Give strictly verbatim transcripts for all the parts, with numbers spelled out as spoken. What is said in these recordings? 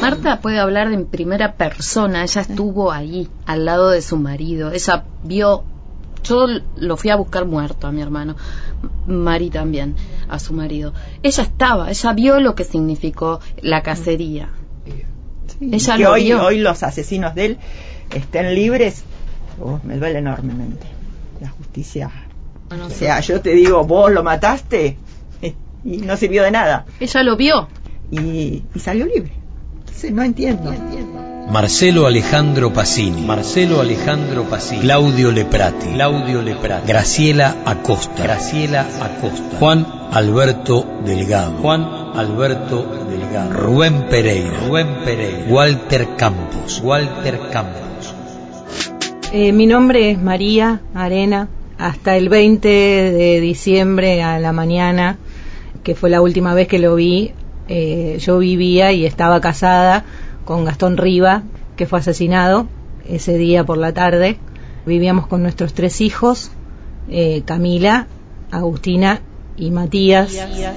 Marta puede hablar en primera persona, ella estuvo ahí, al lado de su marido, ella vio, yo lo fui a buscar muerto a mi hermano, Mari también, a su marido. Ella estaba, ella vio lo que significó la cacería. Sí, ella que lo hoy, vio. hoy los asesinos de él estén libres, oh, me duele enormemente. La justicia. Bueno, o sea, sí. Yo te digo, vos lo mataste y no sirvió de nada. Ella lo vio. Y, y salió libre. Entonces, no entiendo. No entiendo. Marcelo Alejandro Pacini, Marcelo Alejandro Pacini, Claudio Leprati, Claudio Leprati, Graciela Acosta, Graciela Acosta, Juan Alberto Delgado, Juan Alberto Delgado, Rubén Pereira, Rubén Pereira, Walter Campos, Walter Campos. Eh, mi nombre es María Arena. Hasta el veinte de diciembre a la mañana, que fue la última vez que lo vi, eh, yo vivía y estaba casada con Gastón Riva, que fue asesinado ese día por la tarde. Vivíamos con nuestros tres hijos, eh, Camila, Agustina y Matías.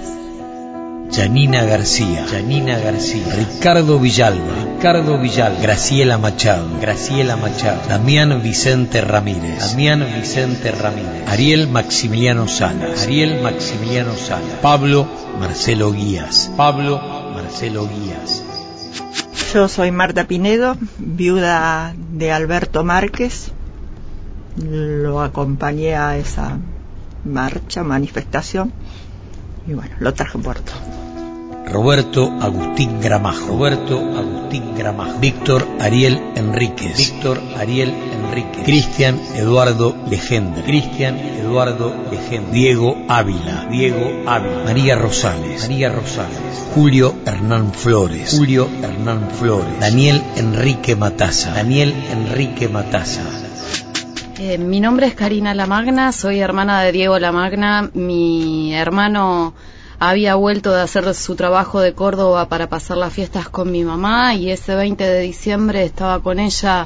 Janina García, Janina García, Ricardo Villalba, Ricardo Villalba, Graciela Machado, Graciela Machado, Damián Vicente Ramírez, Damián Vicente Ramírez, Ariel Maximiliano Salas, Ariel Maximiliano Salas, Pablo Marcelo Guías, Pablo Marcelo Guías. Yo soy Marta Pinedo, viuda de Alberto Márquez. Lo acompañé a esa marcha, manifestación, y bueno, lo traje a Puerto. Roberto Agustín Gramajo, Roberto Agustín Gramajo, Víctor Ariel Enríquez, Víctor Ariel Enríquez, Cristian Eduardo Legendre, Cristian Eduardo Legendre, Diego Ávila, Diego Ávila, María Rosales, María Rosales, Julio Hernán Flores, Julio Hernán Flores, Daniel Enrique Mataza, Daniel Enrique Mataza. Eh, mi nombre es Karina Lamagna, soy hermana de Diego Lamagna. Mi hermano había vuelto de hacer su trabajo de Córdoba para pasar las fiestas con mi mamá, y ese veinte de diciembre estaba con ella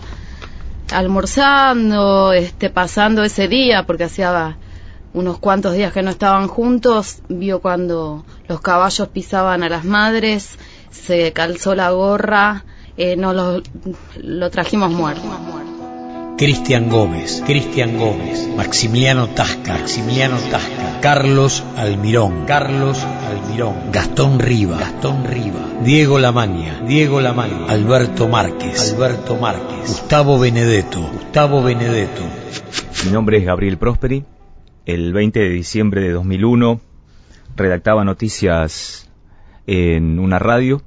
almorzando, este, pasando ese día, porque hacía unos cuantos días que no estaban juntos. Vio cuando los caballos pisaban a las madres, se calzó la gorra, eh, no lo, lo trajimos muerto. Cristian Gómez, Cristian Gómez, Maximiliano Tasca, Maximiliano Tasca, Carlos Almirón, Carlos Almirón, Gastón Riva, Gastón Riva, Diego Lamaña, Diego Lamaña, Alberto Márquez, Alberto Márquez, Gustavo Benedetto, Gustavo Benedetto. Mi nombre es Gabriel Prosperi. El veinte de diciembre de dos mil uno redactaba noticias en una radio,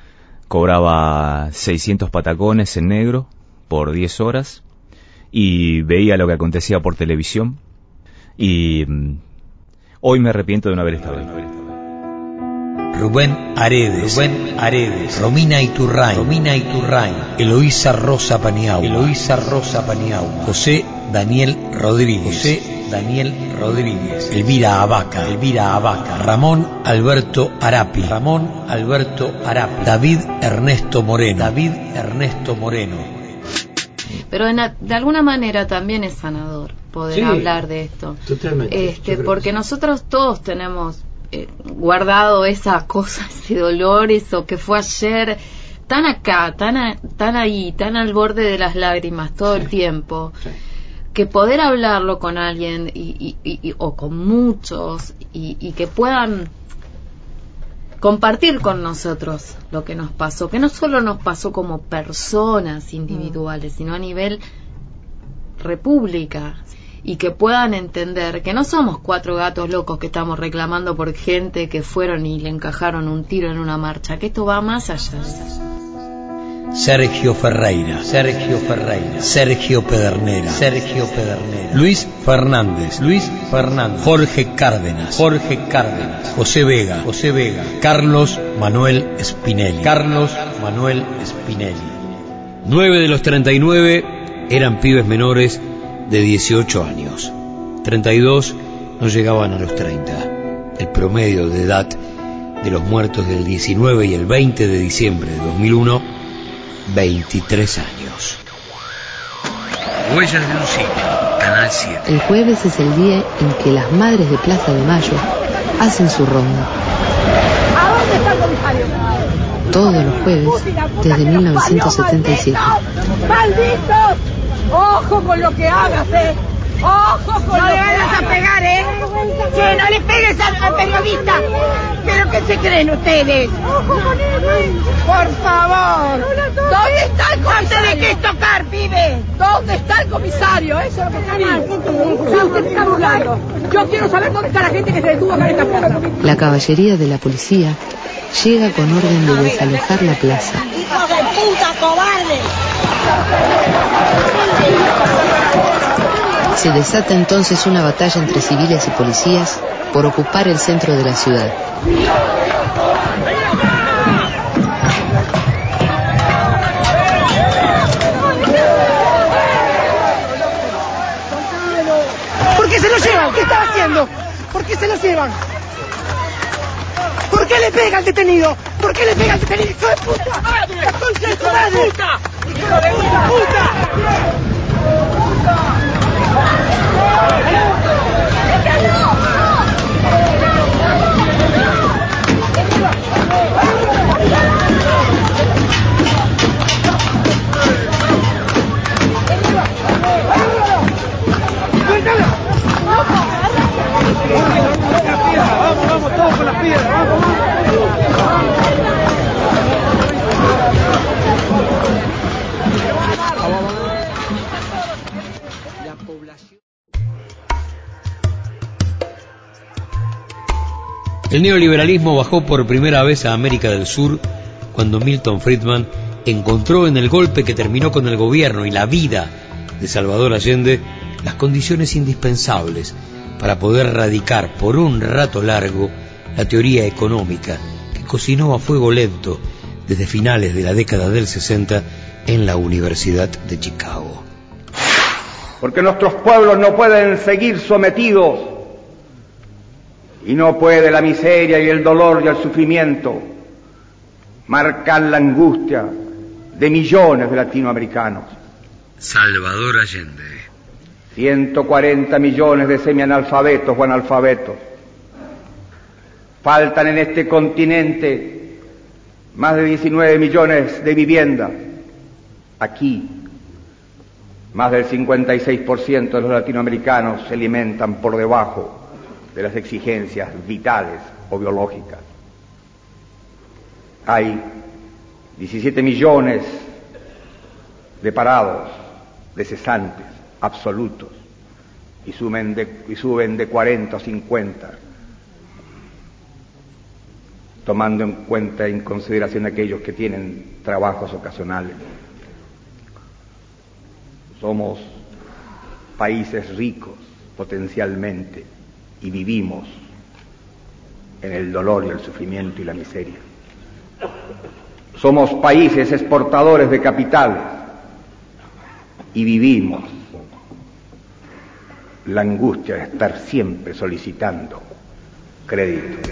cobraba seiscientos patacones en negro por diez horas. Y veía lo que acontecía por televisión, y mm, hoy me arrepiento de no haber estado ahí. Rubén Aredes, Rubén Aredes, Romina Iturrain, Romina Iturrain, Eloísa Rosa Paniagua, Eloísa Rosa Paniagua, José Daniel Rodríguez, José Daniel Rodríguez, Elvira Abaca, Elvira Abaca, Ramón Alberto Arapi, Ramón Alberto Arapi, David Ernesto Moreno, David Ernesto Moreno. Pero de, na- de alguna manera también es sanador poder sí, hablar de esto. Totalmente. Este, porque nosotros todos tenemos eh, guardado esa cosa, ese dolor, eso que fue ayer, tan acá, tan, a, tan ahí, tan al borde de las lágrimas todo sí, el tiempo, sí, que poder hablarlo con alguien y, y, y, o con muchos y, y que puedan compartir con nosotros lo que nos pasó, que no solo nos pasó como personas individuales, sino a nivel república, y que puedan entender que no somos cuatro gatos locos que estamos reclamando por gente que fueron y le encajaron un tiro en una marcha, que esto va más allá de eso. Sergio Ferreira, Sergio Ferreira, Sergio Pedernera, Sergio Pedernera, Luis Fernández, Luis Fernández, Jorge Cárdenas, Jorge Cárdenas, José Vega, José Vega, Carlos Manuel Spinelli, Carlos Manuel Spinelli. Nueve de los treinta y nueve eran pibes menores de dieciocho años. treinta y dos no llegaban a los treinta. El promedio de edad de los muertos del diecinueve y el veinte de diciembre de dos mil uno, veintitrés años. Huellas de un siglo, Canal siete. El jueves es el día en que las madres de Plaza de Mayo hacen su ronda. ¿A dónde está el comisario? todos los jueves desde mil novecientos setenta y siete. ¡Malditos! ¡Ojo con lo que hagas, eh! ¡Ojo con no lo le vayas a pegar, eh! ¡Sí, no le pegues al, al periodista! ¿Pero qué se creen ustedes? ¡Ojo con él! ¡Por favor! ¿Dónde está el comisario? ¿De qué es tocar, pibe? ¿Dónde está el comisario? Eso es lo que está mal. Ya usted está burlando. Yo quiero saber dónde está la gente que se detuvo acá en esta plaza. La caballería de la policía llega con orden de desalojar la plaza. ¡Hijos de puta, cobardes! Se desata entonces una batalla entre civiles y policías por ocupar el centro de la ciudad. ¿Por qué se lo llevan? ¿Qué están haciendo? ¿Por qué se lo llevan? ¿Por qué le pega al detenido? ¿Por qué le pega al detenido? ¡Hijo de puta! ¡La concha de tu madre! ¡Hijo de puta! Vamos, vamos, todos con las piedras, vamos, La población. El neoliberalismo bajó por primera vez a América del Sur cuando Milton Friedman encontró en el golpe que terminó con el gobierno y la vida de Salvador Allende las condiciones indispensables para poder erradicar por un rato largo la teoría económica que cocinó a fuego lento desde finales de la década del sesenta en la Universidad de Chicago. Porque nuestros pueblos no pueden seguir sometidos y no puede la miseria y el dolor y el sufrimiento marcar la angustia de millones de latinoamericanos. Salvador Allende. ciento cuarenta millones de semianalfabetos o analfabetos. Faltan en este continente más de diecinueve millones de viviendas. Aquí, más del cincuenta y seis por ciento de los latinoamericanos se alimentan por debajo de las exigencias vitales o biológicas. Hay diecisiete millones de parados, de cesantes absolutos, y suben de, y suben de cuarenta o cincuenta, tomando en cuenta en consideración aquellos que tienen trabajos ocasionales. Somos países ricos potencialmente y vivimos en el dolor y el sufrimiento y la miseria. Somos países exportadores de capitales y vivimos la angustia de estar siempre solicitando crédito.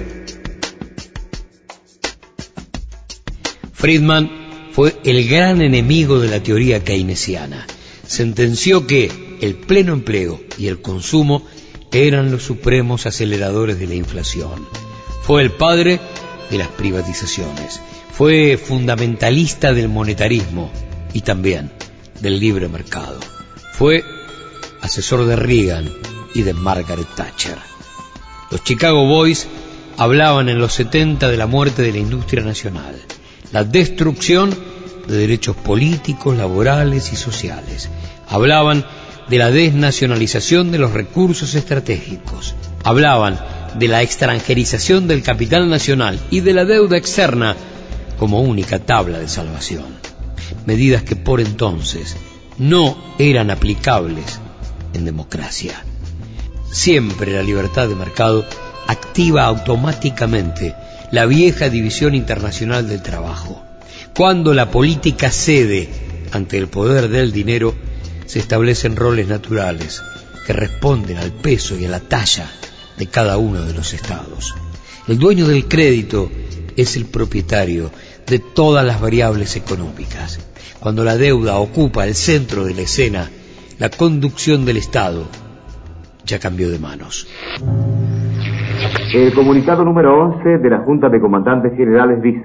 Friedman fue el gran enemigo de la teoría keynesiana. Sentenció que el pleno empleo y el consumo eran los supremos aceleradores de la inflación. Fue el padre de las privatizaciones. Fue fundamentalista del monetarismo y también del libre mercado. Fue asesor de Reagan y de Margaret Thatcher. Los Chicago Boys hablaban en los setenta de la muerte de la industria nacional, la destrucción de derechos políticos, laborales y sociales. Hablaban de la desnacionalización de los recursos estratégicos. Hablaban de la extranjerización del capital nacional y de la deuda externa como única tabla de salvación. Medidas que por entonces no eran aplicables en democracia. Siempre la libertad de mercado activa automáticamente la vieja división internacional del trabajo. Cuando la política cede ante el poder del dinero, se establecen roles naturales que responden al peso y a la talla de cada uno de los estados. El dueño del crédito es el propietario de todas las variables económicas. Cuando la deuda ocupa el centro de la escena, la conducción del Estado ya cambió de manos. El comunicado número once de la Junta de Comandantes Generales dice: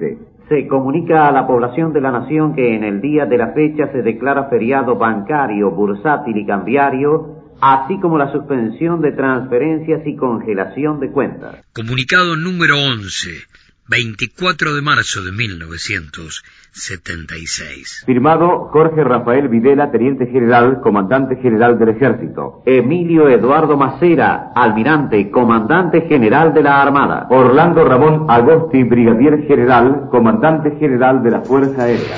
Se comunica a la población de la nación que en el día de la fecha se declara feriado bancario, bursátil y cambiario, así como la suspensión de transferencias y congelación de cuentas. Comunicado número once, veinticuatro de marzo de mil novecientos setenta y seis. Firmado Jorge Rafael Videla, Teniente General, Comandante General del Ejército. Emilio Eduardo Macera, Almirante, Comandante General de la Armada. Orlando Ramón Agosti, Brigadier General, Comandante General de la Fuerza Aérea.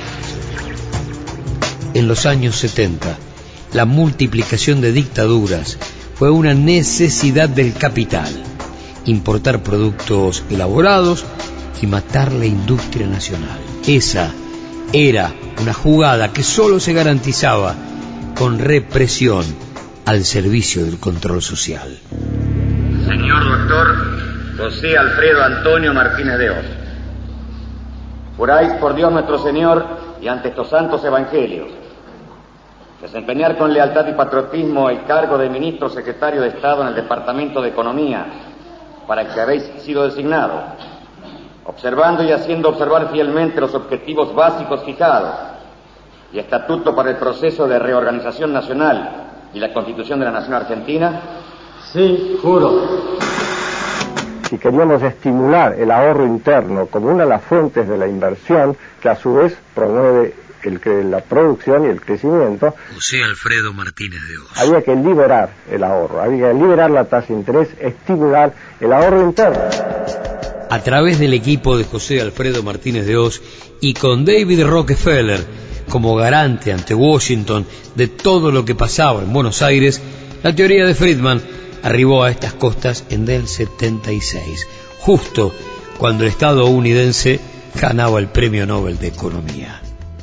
En los años setenta, la multiplicación de dictaduras fue una necesidad del capital. Importar productos elaborados y matar la industria nacional. Esa era una jugada que solo se garantizaba con represión al servicio del control social. Señor doctor José Alfredo Antonio Martínez de Oz, juráis por Dios nuestro Señor y ante estos santos evangelios desempeñar con lealtad y patriotismo el cargo de ministro secretario de Estado en el Departamento de Economía para el que habéis sido designado, observando y haciendo observar fielmente los objetivos básicos fijados y estatuto para el proceso de reorganización nacional y la Constitución de la Nación Argentina. Sí, juro. Si queríamos estimular el ahorro interno como una de las fuentes de la inversión, que a su vez promueve el, la producción y el crecimiento, José Alfredo Martínez de Oz, había que liberar el ahorro, había que liberar la tasa de interés, estimular el ahorro interno. A través del equipo de José Alfredo Martínez de Oz y con David Rockefeller como garante ante Washington de todo lo que pasaba en Buenos Aires, la teoría de Friedman arribó a estas costas en el setenta y seis, justo cuando el estadounidense ganaba el Premio Nobel de Economía.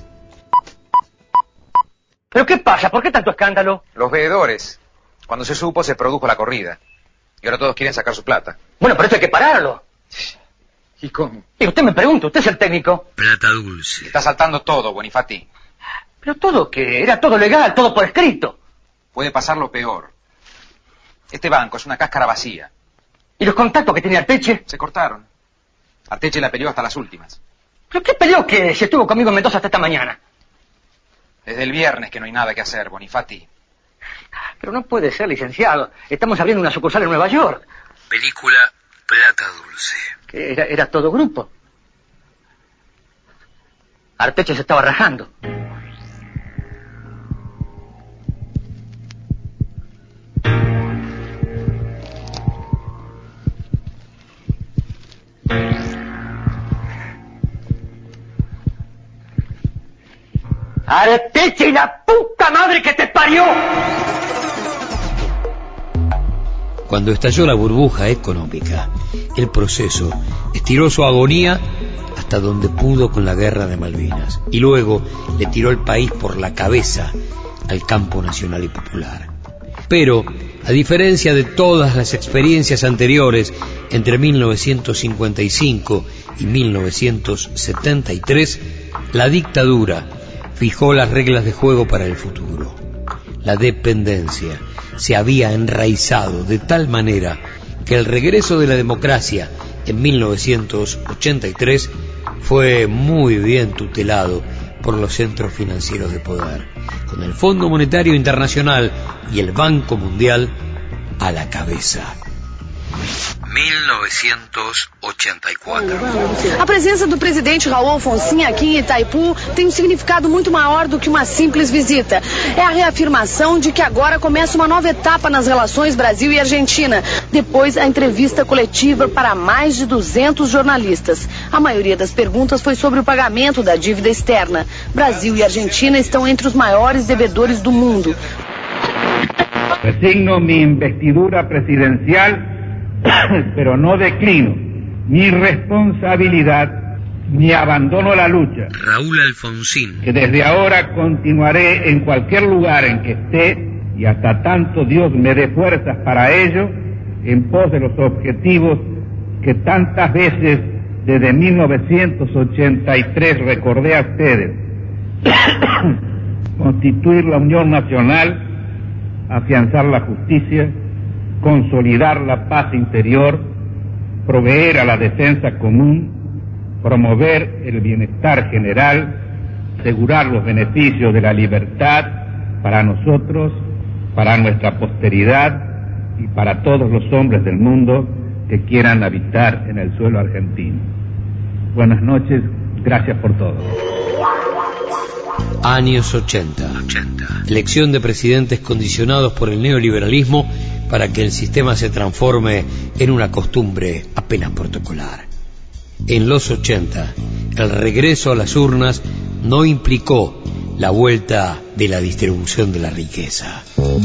¿Pero qué pasa? ¿Por qué tanto escándalo? Los veedores. Cuando se supo, se produjo la corrida. Y ahora todos quieren sacar su plata. Bueno, pero esto hay que pararlo. ¿Y cómo? Y usted me pregunta, usted es el técnico. Plata dulce. Está saltando todo, Bonifati. Pero todo que era todo legal, todo por escrito. Puede pasar lo peor. Este banco es una cáscara vacía. ¿Y los contactos que tenía Arteche? Se cortaron. Arteche la peleó hasta las últimas. ¿Pero qué peleó que si estuvo conmigo en Mendoza hasta esta mañana? Desde el viernes que no hay nada que hacer, Bonifati. Pero no puede ser, licenciado. Estamos abriendo una sucursal en Nueva York. Película Plata Dulce. Que era, era todo grupo. Arteche se estaba rajando. ¡Arteche y la puta madre que te parió! Cuando estalló la burbuja económica, el proceso estiró su agonía hasta donde pudo con la guerra de Malvinas y luego le tiró el país por la cabeza al campo nacional y popular. Pero, a diferencia de todas las experiencias anteriores entre mil novecientos cincuenta y cinco y mil novecientos setenta y tres, la dictadura fijó las reglas de juego para el futuro. La dependencia se había enraizado de tal manera que el regreso de la democracia en mil novecientos ochenta y tres fue muy bien tutelado por los centros financieros de poder, con el Fondo Monetario Internacional y el Banco Mundial a la cabeza. mil novecientos ochenta y cuatro. A presença do presidente Raul Alfonsin aqui em Itaipu tem um significado muito maior do que uma simples visita. É a reafirmação de que agora começa uma nova etapa nas relações Brasil e Argentina, depois a entrevista coletiva para mais de duzentos jornalistas. A maioria das perguntas foi sobre o pagamento da dívida externa. Brasil e Argentina estão entre os maiores devedores do mundo. Resigno mi investidura presidencial, pero no declino mi responsabilidad ni abandono la lucha. Raúl Alfonsín. Que desde ahora continuaré en cualquier lugar en que esté y hasta tanto Dios me dé fuerzas para ello, en pos de los objetivos que tantas veces desde mil novecientos ochenta y tres recordé a ustedes. Constituir la unión nacional, afianzar la justicia, consolidar la paz interior, proveer a la defensa común, promover el bienestar general, asegurar los beneficios de la libertad para nosotros, para nuestra posteridad y para todos los hombres del mundo que quieran habitar en el suelo argentino. Buenas noches, gracias por todo. Años ochenta. Elección de presidentes condicionados por el neoliberalismo para que el sistema se transforme en una costumbre apenas protocolar. En los ochenta, el regreso a las urnas no implicó la vuelta de la distribución de la riqueza.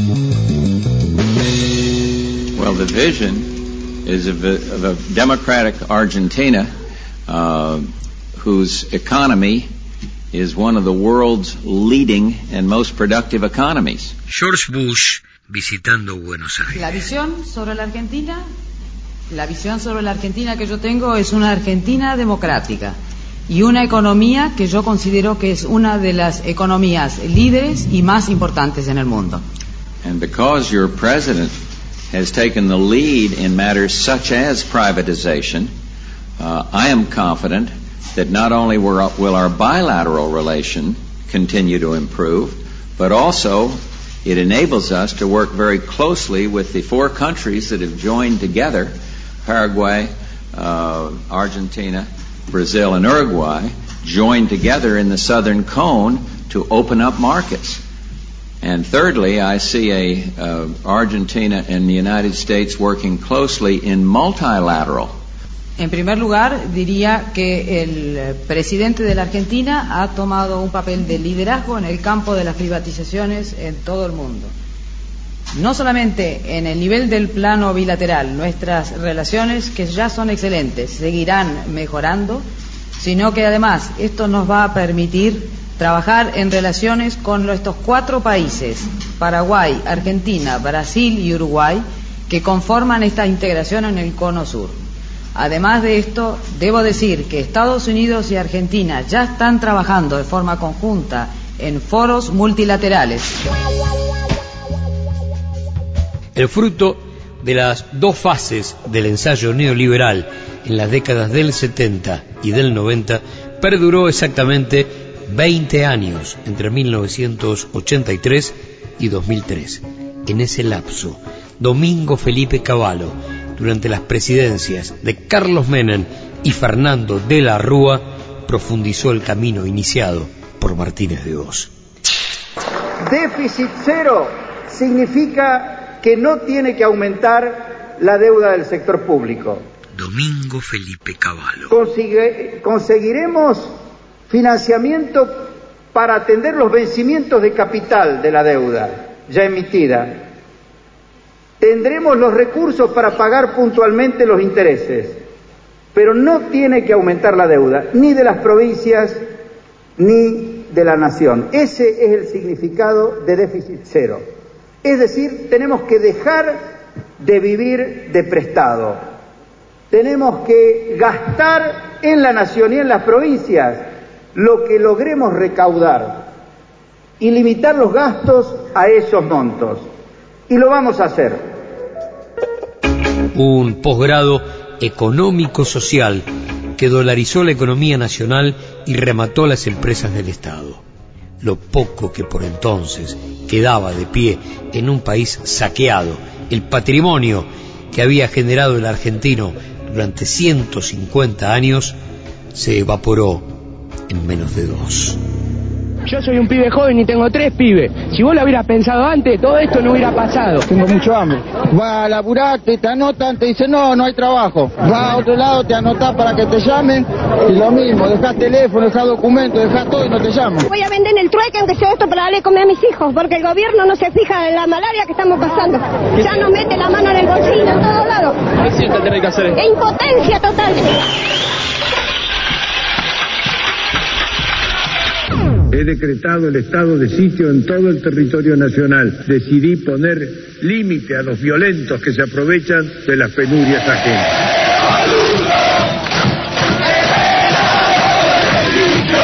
Well, the vision is of a, of a democratic Argentina uh, whose economy is one of the world's leading and most productive economies. George Bush visitando Buenos Aires. La visión sobre la Argentina, la visión sobre la Argentina que yo tengo es una Argentina democrática y una economía que yo considero que es una de las economías líderes y más importantes en el mundo. And because your president has taken the lead in matters such as privatization, uh, I am confident that not only will our bilateral relation continue to improve, but also it enables us to work very closely with the four countries that have joined together, Paraguay, uh, Argentina, Brazil, and Uruguay, joined together in the Southern Cone to open up markets. And thirdly, I see a, uh, Argentina and the United States working closely in multilateral. En primer lugar, diría que el presidente de la Argentina ha tomado un papel de liderazgo en el campo de las privatizaciones en todo el mundo. No solamente en el nivel del plano bilateral, nuestras relaciones, que ya son excelentes, seguirán mejorando, sino que además esto nos va a permitir trabajar en relaciones con estos cuatro países, Paraguay, Argentina, Brasil y Uruguay, que conforman esta integración en el Cono Sur. Además de esto, debo decir que Estados Unidos y Argentina ya están trabajando de forma conjunta en foros multilaterales. El fruto de las dos fases del ensayo neoliberal en las décadas del setenta y del noventa perduró exactamente veinte años, entre mil novecientos ochenta y tres y dos mil tres. En ese lapso, Domingo Felipe Cavallo, durante las presidencias de Carlos Menem y Fernando de la Rúa, profundizó el camino iniciado por Martínez de Oz. Déficit cero significa que no tiene que aumentar la deuda del sector público. Domingo Felipe Cavallo. Consigue, conseguiremos financiamiento para atender los vencimientos de capital de la deuda ya emitida. Tendremos los recursos para pagar puntualmente los intereses, pero no tiene que aumentar la deuda, ni de las provincias, ni de la nación. Ese es el significado de déficit cero. Es decir, tenemos que dejar de vivir de prestado. Tenemos que gastar en la nación y en las provincias lo que logremos recaudar y limitar los gastos a esos montos. Y lo vamos a hacer. Un posgrado económico-social que dolarizó la economía nacional y remató las empresas del Estado. Lo poco que por entonces quedaba de pie en un país saqueado, el patrimonio que había generado el argentino durante ciento cincuenta años, se evaporó en menos de dos. Yo soy un pibe joven y tengo tres pibes. Si vos lo hubieras pensado antes, todo esto no hubiera pasado. Tengo mucho hambre. Va a laburar, te, te anotan, te dicen no, no hay trabajo. Va a otro lado, te anotás para que te llamen y lo mismo, dejás teléfono, dejás documentos, dejás todo y no te llaman. Voy a vender el trueque aunque sea esto para darle comer a mis hijos, porque el gobierno no se fija en la malaria que estamos pasando. Ya nos mete la mano en el bolsillo en todos lados. ¿Qué sientes tener que hacer? E impotencia total. He decretado el estado de sitio en todo el territorio nacional. Decidí poner límite a los violentos que se aprovechan de las penurias ajenas.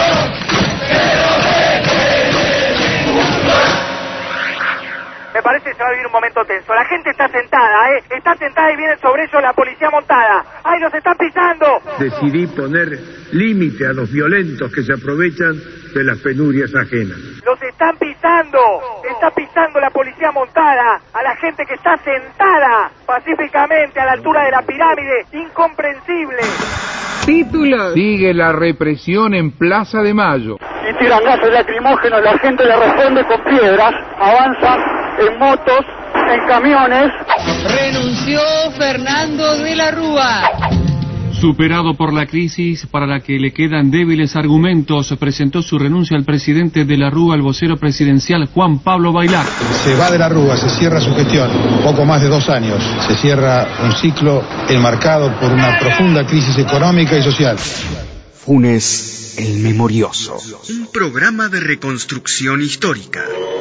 Me parece Seguramente se va a vivir un momento tenso. La gente está sentada, ¿eh? Está sentada y viene sobre ellos la policía montada. ¡Ay, los están pisando! Decidí poner límite a los violentos que se aprovechan de las penurias ajenas. ¡Los están pisando! Está pisando la policía montada a la gente que está sentada pacíficamente a la altura de la pirámide. ¡Incomprensible! Títulos. Sigue la represión en Plaza de Mayo. Y tiran gases lacrimógenos, la gente le responde con piedras, avanzan en motos, en camiones. Renunció Fernando de la Rúa. Superado por la crisis para la que le quedan débiles argumentos, presentó su renuncia al presidente de la Rúa, el vocero presidencial Juan Pablo Bailar. Se va de la Rúa, se cierra su gestión, poco más de dos años. Se cierra un ciclo enmarcado por una profunda crisis económica y social. Funes el Memorioso. Un programa de reconstrucción histórica.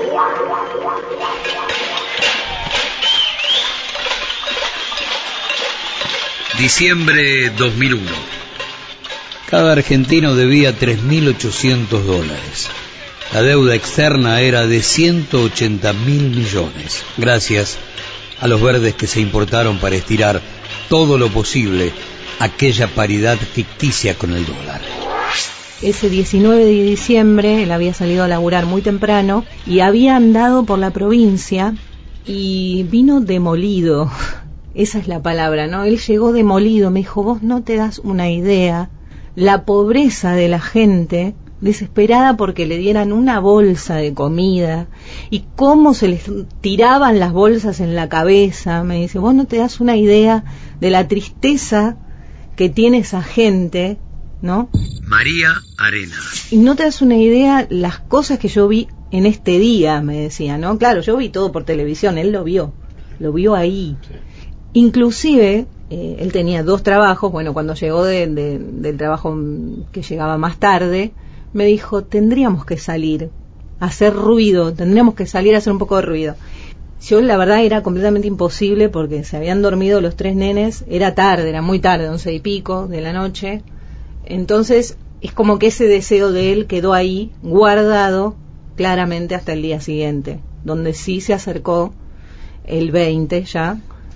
Diciembre dos mil uno. Cada argentino debía tres mil ochocientos dólares. La deuda externa era de ciento ochenta mil millones, gracias a los verdes que se importaron para estirar todo lo posible aquella paridad ficticia con el dólar. Ese diecinueve de diciembre él había salido a laburar muy temprano y había andado por la provincia y vino demolido. Esa es la palabra, ¿no? Él llegó demolido, me dijo, vos no te das una idea, la pobreza de la gente, desesperada porque le dieran una bolsa de comida, y cómo se les tiraban las bolsas en la cabeza, me dice, vos no te das una idea de la tristeza que tiene esa gente, ¿no? María Arena. Y no te das una idea las cosas que yo vi en este día, me decía, ¿no? Claro, yo vi todo por televisión, él lo vio, lo vio ahí. Sí. Inclusive, eh, él tenía dos trabajos, bueno, cuando llegó de, de, del trabajo que llegaba más tarde, me dijo, tendríamos que salir a hacer ruido, tendríamos que salir a hacer un poco de ruido. Yo, la verdad, era completamente imposible porque se habían dormido los tres nenes, era tarde, era muy tarde, once y pico de la noche, entonces es como que ese deseo de él quedó ahí, guardado claramente hasta el día siguiente, donde sí se acercó el veinte ya.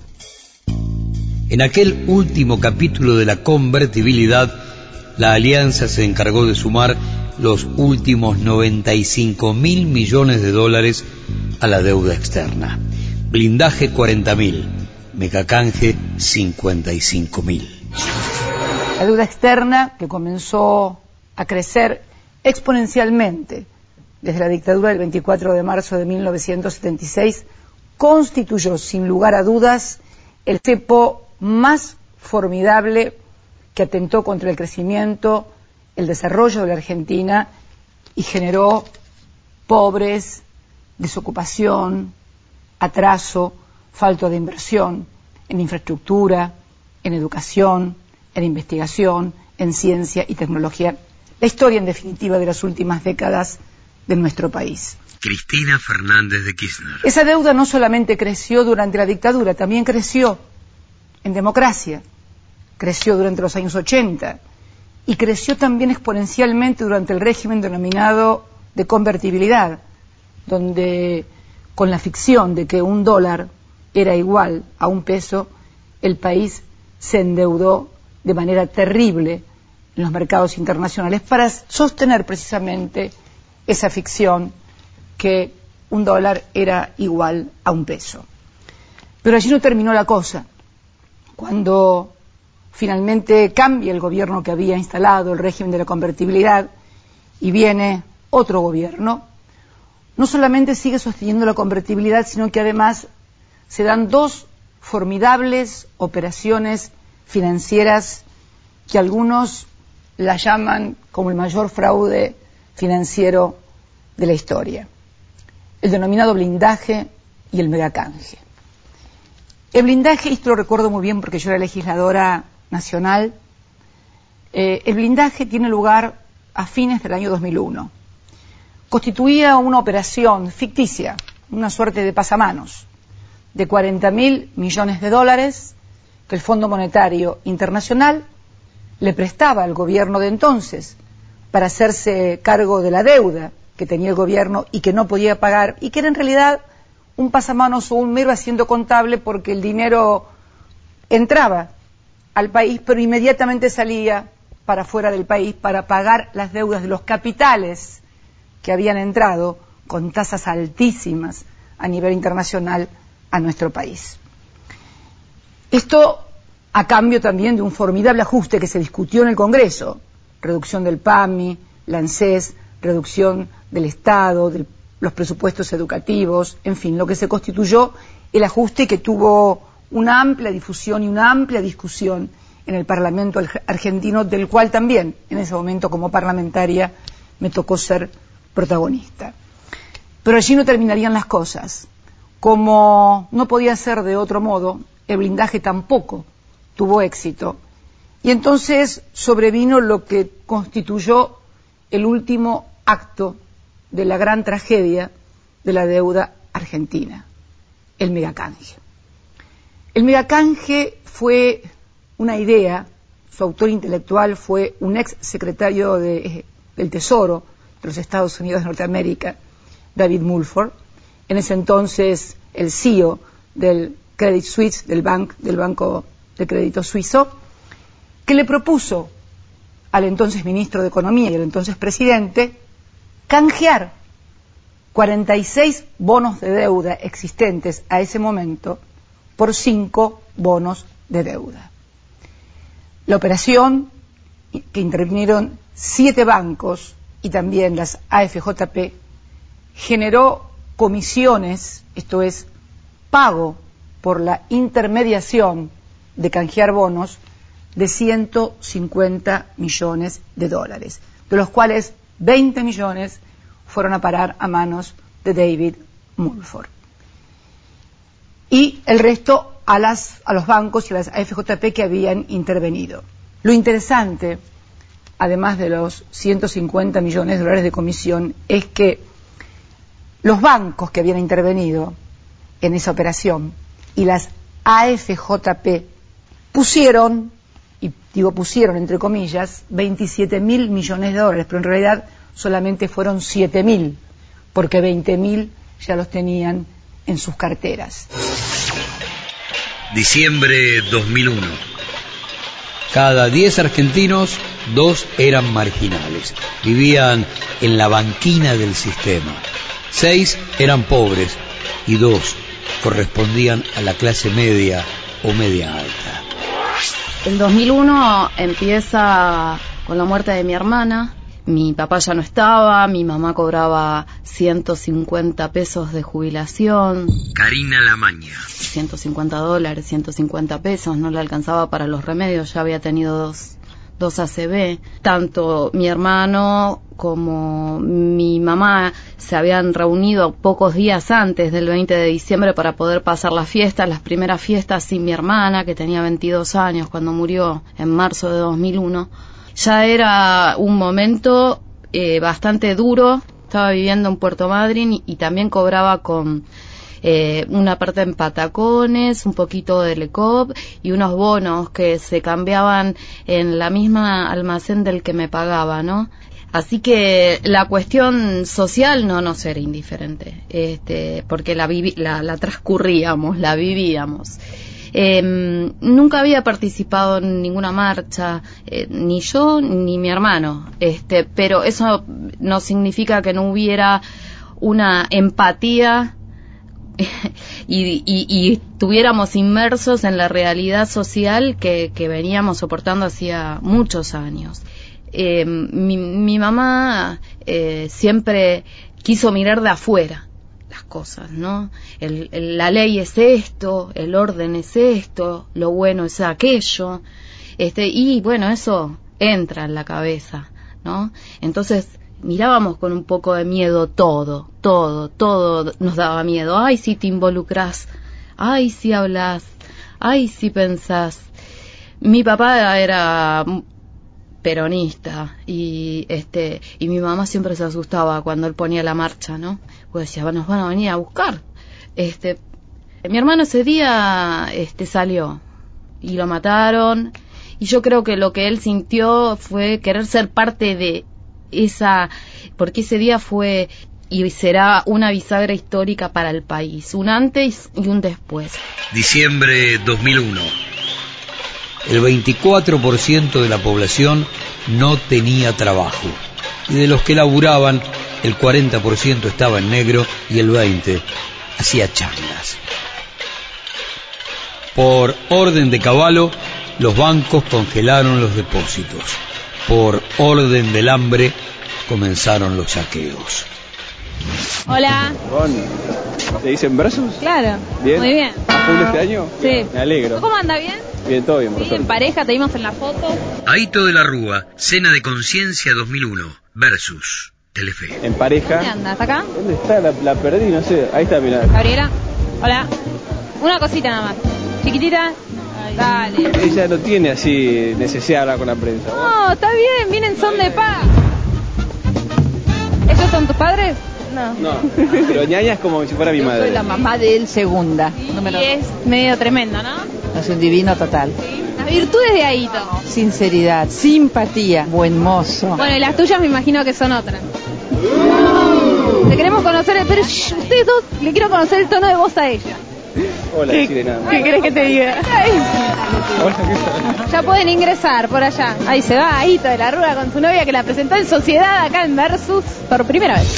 En aquel último capítulo de la convertibilidad, la Alianza se encargó de sumar los últimos noventa y cinco mil millones de dólares a la deuda externa. Blindaje cuarenta mil, megacanje cincuenta y cinco mil. La deuda externa, que comenzó a crecer exponencialmente desde la dictadura del veinticuatro de marzo de mil novecientos setenta y seis, constituyó sin lugar a dudas el cepo más formidable que atentó contra el crecimiento, el desarrollo de la Argentina y generó pobres, desocupación, atraso, falta de inversión en infraestructura, en educación, en investigación, en ciencia y tecnología. La historia, en definitiva, de las últimas décadas de nuestro país. Cristina Fernández de Kirchner. Esa deuda no solamente creció durante la dictadura, también creció en democracia, creció durante los años ochenta y creció también exponencialmente durante el régimen denominado de convertibilidad, donde con la ficción de que un dólar era igual a un peso, el país se endeudó de manera terrible en los mercados internacionales para sostener precisamente esa ficción que un dólar era igual a un peso. Pero allí no terminó la cosa. Cuando finalmente cambia el gobierno que había instalado el régimen de la convertibilidad y viene otro gobierno, no solamente sigue sosteniendo la convertibilidad, sino que además se dan dos formidables operaciones financieras que algunos la llaman como el mayor fraude financiero de la historia, el denominado blindaje y el megacanje. El blindaje, esto lo recuerdo muy bien porque yo era legisladora nacional, eh, el blindaje tiene lugar a fines del año dos mil uno. Constituía una operación ficticia, una suerte de pasamanos, de cuarenta mil millones de dólares que el Fondo Monetario Internacional le prestaba al gobierno de entonces para hacerse cargo de la deuda que tenía el gobierno y que no podía pagar, y que era en realidad un pasamanos o un mero asiento contable, porque el dinero entraba al país, pero inmediatamente salía para fuera del país para pagar las deudas de los capitales que habían entrado con tasas altísimas a nivel internacional a nuestro país. Esto a cambio también de un formidable ajuste que se discutió en el Congreso: reducción del PAMI, la ANSES, reducción del Estado, de los presupuestos educativos, en fin, lo que se constituyó el ajuste, que tuvo una amplia difusión y una amplia discusión en el Parlamento argentino, del cual también, en ese momento, como parlamentaria, me tocó ser protagonista. Pero allí no terminarían las cosas. Como no podía ser de otro modo, el blindaje tampoco tuvo éxito. Y entonces sobrevino lo que constituyó el último acto de la gran tragedia de la deuda argentina: el megacanje. El megacanje fue una idea, su autor intelectual fue un ex secretario de, del Tesoro de los Estados Unidos de Norteamérica, David Mulford, en ese entonces el C E O del Credit Suisse, del, bank, del Banco de Crédito Suizo, que le propuso al entonces ministro de Economía y al entonces presidente canjear cuarenta y seis bonos de deuda existentes a ese momento por cinco bonos de deuda. La operación, que intervinieron siete bancos y también las A F J P, generó comisiones, esto es, pago por la intermediación de canjear bonos, de ciento cincuenta millones de dólares, de los cuales veinte millones fueron a parar a manos de David Mulford. Y el resto a, las, a los bancos y a las A F J P que habían intervenido. Lo interesante, además de los ciento cincuenta millones de dólares de comisión, es que los bancos que habían intervenido en esa operación y las A F J P pusieron, y digo pusieron entre comillas, veintisiete mil millones de dólares, pero en realidad solamente fueron siete mil, porque veinte mil ya los tenían en sus carteras. Diciembre dos mil uno. Cada diez argentinos, dos eran marginales. Vivían en la banquina del sistema. Seis eran pobres y dos correspondían a la clase media o media alta. El dos mil uno empieza con la muerte de mi hermana. Mi papá ya no estaba, mi mamá cobraba ciento cincuenta pesos de jubilación. Karina Lamaña. ciento cincuenta dólares, ciento cincuenta pesos, no le alcanzaba para los remedios, ya había tenido dos, dos A C V. Tanto mi hermano como mi mamá se habían reunido pocos días antes del veinte de diciembre para poder pasar las fiestas, las primeras fiestas sin mi hermana, que tenía veintidós años cuando murió en marzo de dos mil uno. Ya era un momento eh, bastante duro. Estaba viviendo en Puerto Madryn y, y también cobraba con eh, una parte en patacones, un poquito de Lecop y unos bonos que se cambiaban en la misma almacén del que me pagaba, ¿no? Así que la cuestión social no nos era indiferente, este, porque la, vivi- la, la transcurríamos, la vivíamos. Eh, nunca había participado en ninguna marcha, eh, ni yo ni mi hermano, este, pero eso no significa que no hubiera una empatía y, y, y estuviéramos inmersos en la realidad social que, que veníamos soportando hacía muchos años. Eh, mi, mi mamá eh, siempre quiso mirar de afuera las cosas, ¿no? El, el, la ley es esto, el orden es esto, lo bueno es aquello, este, y bueno, eso entra en la cabeza, ¿no? Entonces mirábamos con un poco de miedo todo, todo, todo nos daba miedo. Ay, si te involucras, ay, si hablas, ay, si pensás. Mi papá era peronista y este y mi mamá siempre se asustaba cuando él ponía la marcha, ¿no? Pues decía, nos van a venir a buscar. Este, mi hermano ese día este salió y lo mataron, y yo creo que lo que él sintió fue querer ser parte de esa, porque ese día fue y será una bisagra histórica para el país, un antes y un después. Diciembre dos mil uno. El veinticuatro por ciento de la población no tenía trabajo, y de los que laburaban, el cuarenta por ciento estaba en negro y el veinte por ciento hacía changas. Por orden de Cavallo, los bancos congelaron los depósitos. Por orden del hambre, comenzaron los saqueos. Hola. Bon, ¿te dicen Versus? Claro. ¿Bien? Muy bien. ¿A full este año? Sí. Me alegro. ¿Cómo anda? ¿Bien? Bien, todo bien, por Sí, suerte. en pareja, te vimos en la foto. Aito de la Rúa, Cena de Conciencia dos mil uno, Versus, Telefe. En pareja. ¿Dónde andas? ¿Acá? ¿Dónde está? La, la perdí, no sé. Ahí está, mirá. Gabriela. Hola. Una cosita nada más. Chiquitita. Dale. Ella no tiene así necesidad de hablar con la prensa. No, está bien, vienen son de paz. ¿Estos son tus padres? No. No, pero ñaña es como si fuera mi Yo madre. soy la mamá de él segunda. Número y es medio tremendo, ¿no? Es un divino total. Las virtudes de Aito. Sinceridad, simpatía, buen mozo. Bueno, y las tuyas me imagino que son otras. Te queremos conocer, pero shh, ustedes dos le quiero conocer el tono de voz a ella. Hola, ¿Qué, decirle nada. ¿Qué querés que te diga? Ay. Hola, ¿qué tal? Ya pueden ingresar por allá. Ahí se va Aito de la Rúa con su novia que la presentó en Sociedad acá en Versus por primera vez.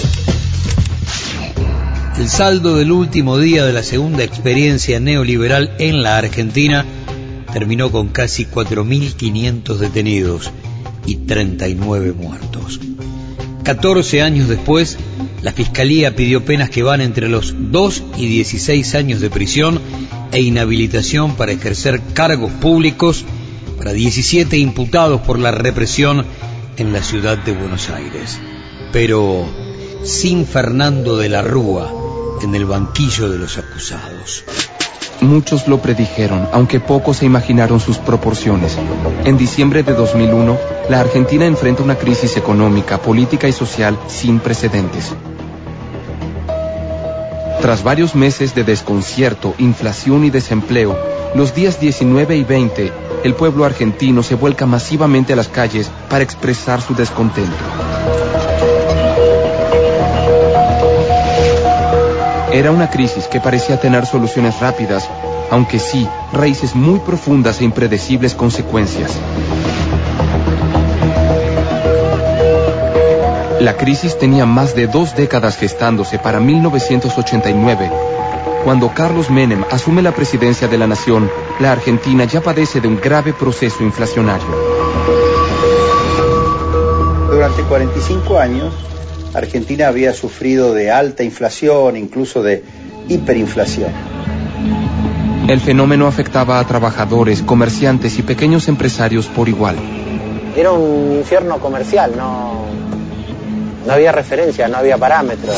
El saldo del último día de la segunda experiencia neoliberal en la Argentina terminó con casi cuatro mil quinientos detenidos y treinta y nueve muertos. catorce años después, la Fiscalía pidió penas que van entre los dos y dieciséis años de prisión e inhabilitación para ejercer cargos públicos para diecisiete imputados por la represión en la ciudad de Buenos Aires. Pero sin Fernando de la Rúa en el banquillo de los acusados. Muchos lo predijeron, aunque pocos se imaginaron sus proporciones. En diciembre de dos mil uno, la Argentina enfrenta una crisis económica, política y social sin precedentes. Tras varios meses de desconcierto, inflación y desempleo, los días diecinueve y veinte, el pueblo argentino se vuelca masivamente a las calles para expresar su descontento. Era una crisis que parecía tener soluciones rápidas, aunque sí, raíces muy profundas e impredecibles consecuencias. La crisis tenía más de dos décadas gestándose para mil novecientos ochenta y nueve. Cuando Carlos Menem asume la presidencia de la nación, la Argentina ya padece de un grave proceso inflacionario. Durante cuarenta y cinco años, Argentina había sufrido de alta inflación, incluso de hiperinflación. El fenómeno afectaba a trabajadores, comerciantes y pequeños empresarios por igual. Era un infierno comercial, no, no había referencia, no había parámetros.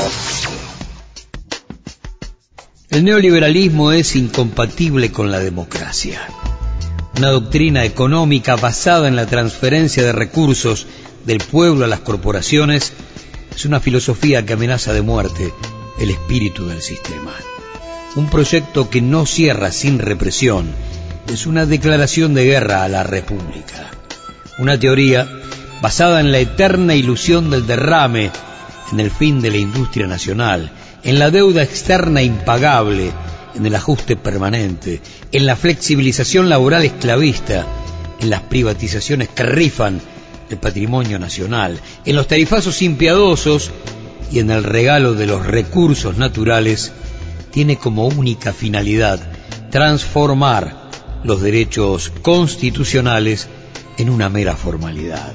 El neoliberalismo es incompatible con la democracia. Una doctrina económica basada en la transferencia de recursos del pueblo a las corporaciones es una filosofía que amenaza de muerte el espíritu del sistema. Un proyecto que no cierra sin represión es una declaración de guerra a la República. Una teoría basada en la eterna ilusión del derrame, en el fin de la industria nacional, en la deuda externa impagable, en el ajuste permanente, en la flexibilización laboral esclavista, en las privatizaciones que rifan el patrimonio nacional, en los tarifazos impiadosos y en el regalo de los recursos naturales, tiene como única finalidad transformar los derechos constitucionales en una mera formalidad.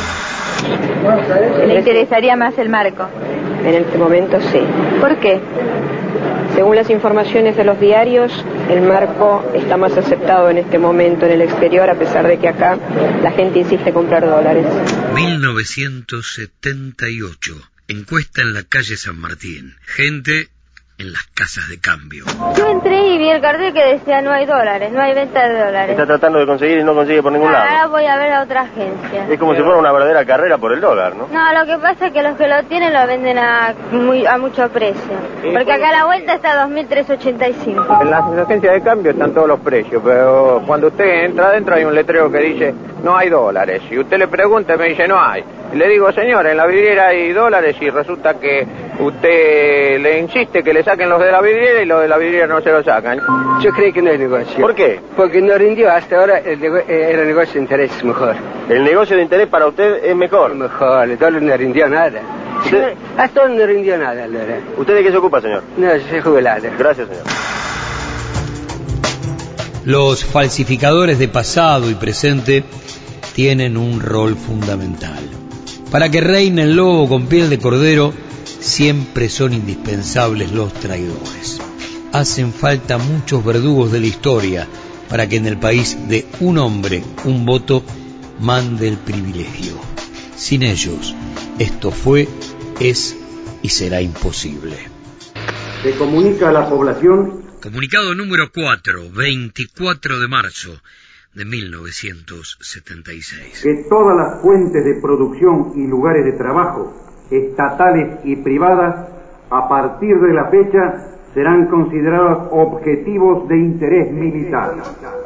¿Le interesaría más el marco? En este momento sí. ¿Por qué? Según las informaciones de los diarios, el marco está más aceptado en este momento en el exterior, a pesar de que acá la gente insiste en comprar dólares. mil novecientos setenta y ocho. Encuesta en la calle San Martín. Gente en las casas de cambio. Yo entré y vi el cartel que decía no hay dólares, no hay venta de dólares. Está tratando de conseguir y no consigue por ningún lado. Ahora voy a ver a otra agencia. Es como si fuera una verdadera carrera por el dólar, ¿no? No, lo que pasa es que los que lo tienen lo venden a, muy, a mucho precio. Porque acá a la vuelta está dos mil trescientos ochenta y cinco. En las agencias de cambio están todos los precios, pero cuando usted entra adentro hay un letrero que dice no hay dólares. Y usted le pregunta y me dice no hay. Y le digo, señora, en la vidriera hay dólares y resulta que Usted le insiste que le saquen los de la vidriera y los de la vidriera no se lo sacan. Yo creo que no es negocio. ¿Por qué? Porque no rindió hasta ahora, el nego eh, era negocio de interés mejor. ¿El negocio de interés para usted es mejor? Mejor, el dólar no rindió nada. ¿Usted? No, hasta ahora no rindió nada, Laura. ¿Usted de qué se ocupa, señor? No, yo soy jubilado. Gracias, señor. Los falsificadores de pasado y presente tienen un rol fundamental. Para que reine el lobo con piel de cordero, siempre son indispensables los traidores. Hacen falta muchos verdugos de la historia para que en el país de un hombre, un voto, mande el privilegio. Sin ellos, esto fue, es y será imposible. Se comunica a la población. Comunicado número cuatro, veinticuatro de marzo de mil novecientos setenta y seis. Que todas las fuentes de producción y lugares de trabajo, estatales y privadas, a partir de la fecha, serán considerados objetivos de interés militar.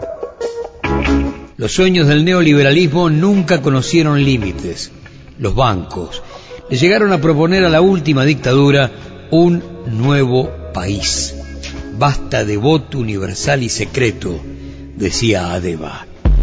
Los sueños del neoliberalismo nunca conocieron límites. Los bancos le llegaron a proponer a la última dictadura un nuevo país. Basta de voto universal y secreto, decía Adeba.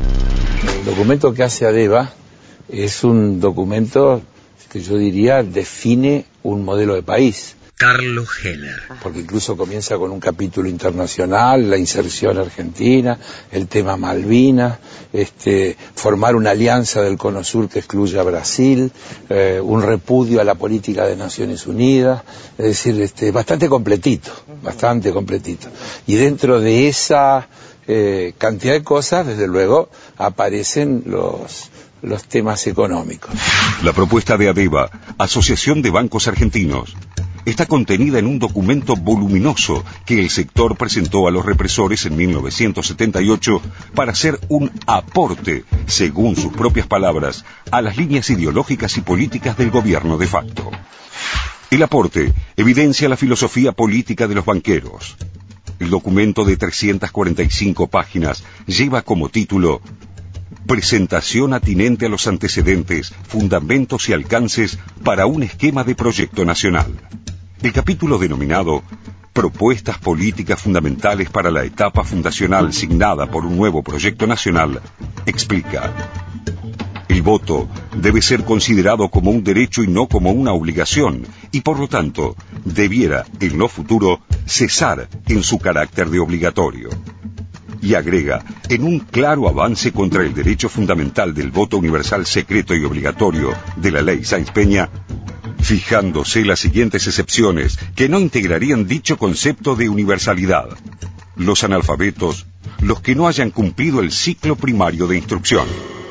El documento que hace Adeba es un documento que yo diría define un modelo de país. Carlos Heller. Porque incluso comienza con un capítulo internacional, la inserción argentina, el tema Malvinas, este, formar una alianza del Cono Sur que excluya a Brasil, eh, un repudio a la política de Naciones Unidas, es decir, este, bastante completito, bastante completito. Y dentro de esa eh, cantidad de cosas, desde luego, aparecen los... los temas económicos. La propuesta de Adeba, Asociación de Bancos Argentinos, está contenida en un documento voluminoso que el sector presentó a los represores en mil novecientos setenta y ocho para hacer un aporte, según sus propias palabras, a las líneas ideológicas y políticas del gobierno de facto. El aporte evidencia la filosofía política de los banqueros. El documento de trescientas cuarenta y cinco páginas lleva como título Presentación atinente a los antecedentes, fundamentos y alcances para un esquema de proyecto nacional. El capítulo denominado Propuestas políticas fundamentales para la etapa fundacional signada por un nuevo proyecto nacional explica: el voto debe ser considerado como un derecho y no como una obligación, y por lo tanto debiera, en lo futuro, cesar en su carácter de obligatorio. Y agrega, en un claro avance contra el derecho fundamental del voto universal secreto y obligatorio de la ley Sáenz-Peña, fijándose las siguientes excepciones que no integrarían dicho concepto de universalidad: los analfabetos, los que no hayan cumplido el ciclo primario de instrucción.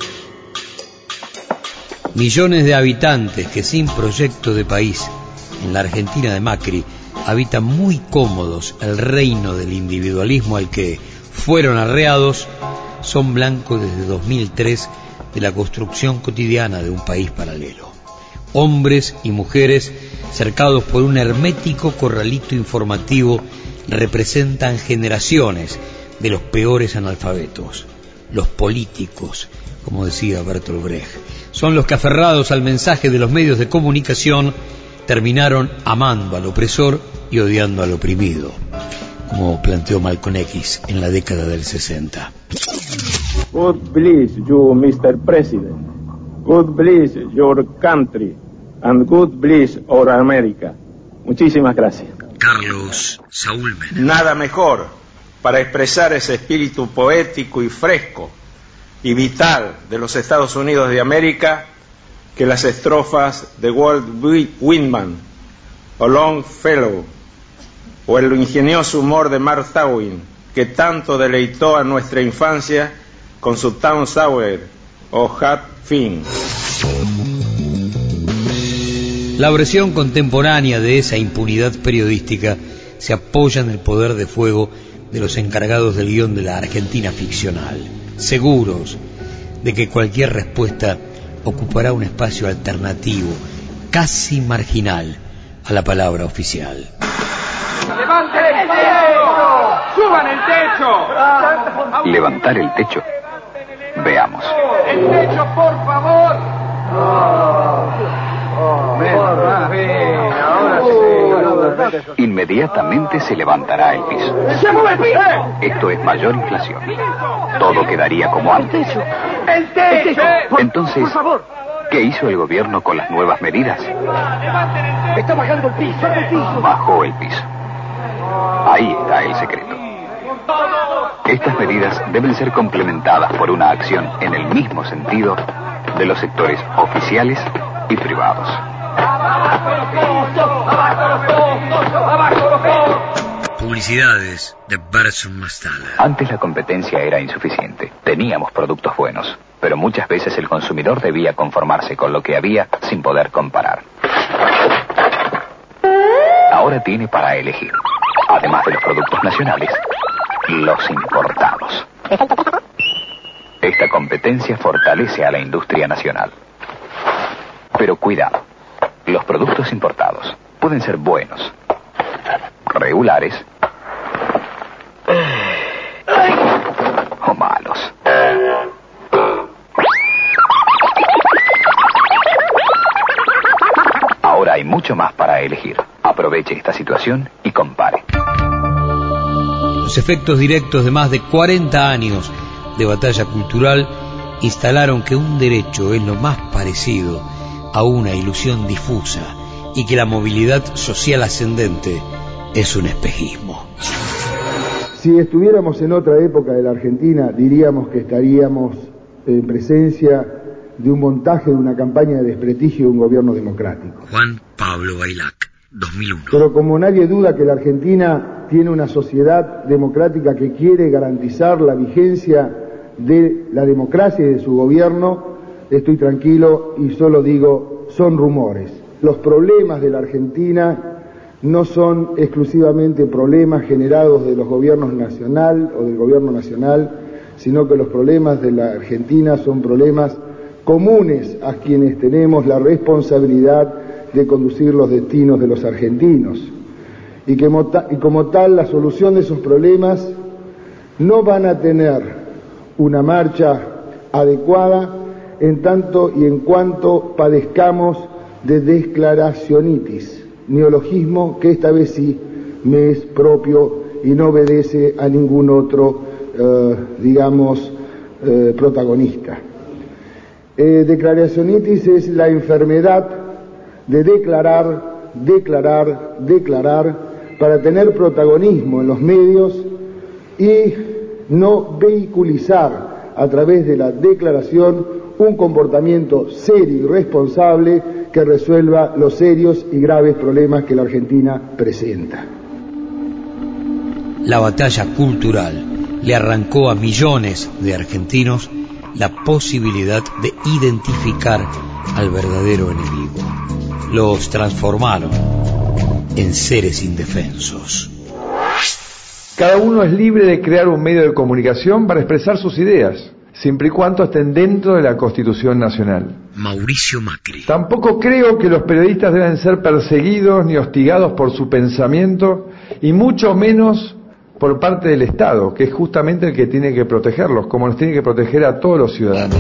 Millones de habitantes que sin proyecto de país, en la Argentina de Macri, habitan muy cómodos el reino del individualismo al que fueron arreados, son blancos desde dos mil tres de la construcción cotidiana de un país paralelo. Hombres y mujeres, cercados por un hermético corralito informativo, representan generaciones de los peores analfabetos. Los políticos, como decía Bertolt Brecht, son los que, aferrados al mensaje de los medios de comunicación, terminaron amando al opresor y odiando al oprimido, como planteó Malcolm X en la década del sesenta. God bless you, mister President. God bless your country. And God bless our America. Muchísimas gracias. Carlos Saúl Menem. Nada mejor para expresar ese espíritu poético y fresco y vital de los Estados Unidos de América que las estrofas de Walt Whitman o Longfellow o el ingenioso humor de Mark Twain, que tanto deleitó a nuestra infancia con su Tom Sawyer o Huck Finn. La versión contemporánea de esa impunidad periodística se apoya en el poder de fuego de los encargados del guión de la Argentina ficcional, seguros de que cualquier respuesta ocupará un espacio alternativo, casi marginal, a la palabra oficial. ¡Levanten el techo! ¡Suban el techo! ¿Levantar el techo? Veamos. ¡El techo, por favor! Oh, oh, por fin, ahora sí. inmediatamente se levantará el piso. Esto es mayor inflación. Todo quedaría como antes. Entonces, ¿qué hizo el gobierno con las nuevas medidas? Está bajando el piso. Bajó el piso. Ahí está el secreto. Estas medidas deben ser complementadas por una acción en el mismo sentido de los sectores oficiales y privados. Publicidades de Barson Mastala. Antes la competencia era insuficiente. Teníamos productos buenos, pero muchas veces el consumidor debía conformarse con lo que había sin poder comparar. Ahora tiene para elegir, además de los productos nacionales, los importados. Esta competencia fortalece a la industria nacional. Pero cuidado, los productos importados pueden ser buenos, regulares o malos. Ahora hay mucho más para elegir. Aproveche esta situación y compare. Los efectos directos de más de cuarenta años de batalla cultural instalaron que un derecho es lo más parecido a una ilusión difusa y que la movilidad social ascendente es un espejismo. Si estuviéramos en otra época de la Argentina, diríamos que estaríamos en presencia de un montaje de una campaña de desprestigio de un gobierno democrático. Juan Pablo Bailac, dos mil uno. Pero como nadie duda que la Argentina tiene una sociedad democrática que quiere garantizar la vigencia de la democracia y de su gobierno, estoy tranquilo y solo digo, son rumores. Los problemas de la Argentina no son exclusivamente problemas generados de los gobiernos nacional o del gobierno nacional, sino que los problemas de la Argentina son problemas comunes a quienes tenemos la responsabilidad de conducir los destinos de los argentinos. Y, que, y como tal, la solución de esos problemas no van a tener una marcha adecuada en tanto y en cuanto padezcamos de declaracionitis, neologismo que esta vez sí me es propio y no obedece a ningún otro, eh, digamos, eh, protagonista. Eh, declaracionitis es la enfermedad de declarar, declarar, declarar para tener protagonismo en los medios y no vehiculizar a través de la declaración un comportamiento serio y responsable que resuelva los serios y graves problemas que la Argentina presenta. La batalla cultural le arrancó a millones de argentinos la posibilidad de identificar al verdadero enemigo. Los transformaron en seres indefensos. Cada uno es libre de crear un medio de comunicación para expresar sus ideas, siempre y cuando estén dentro de la Constitución Nacional. Mauricio Macri. Tampoco creo que los periodistas deben ser perseguidos ni hostigados por su pensamiento, y mucho menos por parte del Estado, que es justamente el que tiene que protegerlos, como nos tiene que proteger a todos los ciudadanos.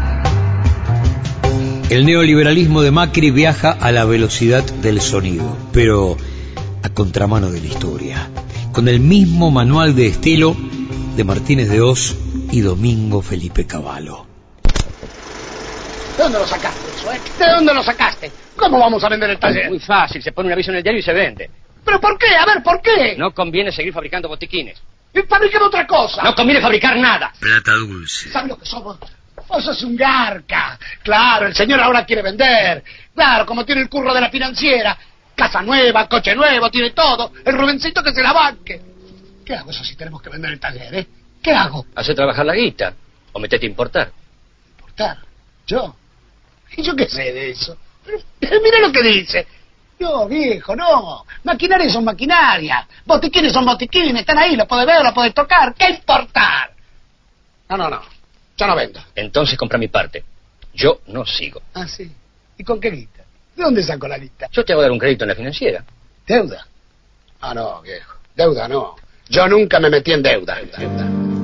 El neoliberalismo de Macri viaja a la velocidad del sonido, pero a contramano de la historia, con el mismo manual de estilo de Martínez de Hoz y Domingo Felipe Cavallo. ¿De dónde lo sacaste eso, eh? ¿De dónde lo sacaste? ¿Cómo vamos a vender el taller? Muy fácil, se pone un aviso en el diario y se vende. ¿Pero por qué? A ver, ¿por qué? No conviene seguir fabricando botiquines. Y fabriquen otra cosa. No conviene fabricar nada. Plata dulce. ¿Sabes lo que somos? Vos sos un garca. Claro, el señor ahora quiere vender. Claro, como tiene el curro de la financiera. Casa nueva, coche nuevo, tiene todo. El Rubencito que se la banque. ¿Qué hago eso si tenemos que vender el taller, eh? ¿Qué hago? Hace trabajar la guita. O metete a importar. ¿Importar? ¿Yo? ¿Y yo qué sé de eso? Pero mira lo que dice. No, viejo, no. Maquinaria son maquinaria. Botiquines son botiquines. Están ahí, lo podés ver, lo podés tocar. ¿Qué importar? No, no, no. Yo no vendo. Entonces compra mi parte. Yo no sigo. Ah, sí. ¿Y con qué guita? ¿De dónde saco la guita? Yo te hago dar un crédito en la financiera. ¿Deuda? Ah, no, viejo. Deuda no. Yo nunca me metí en deuda. deuda.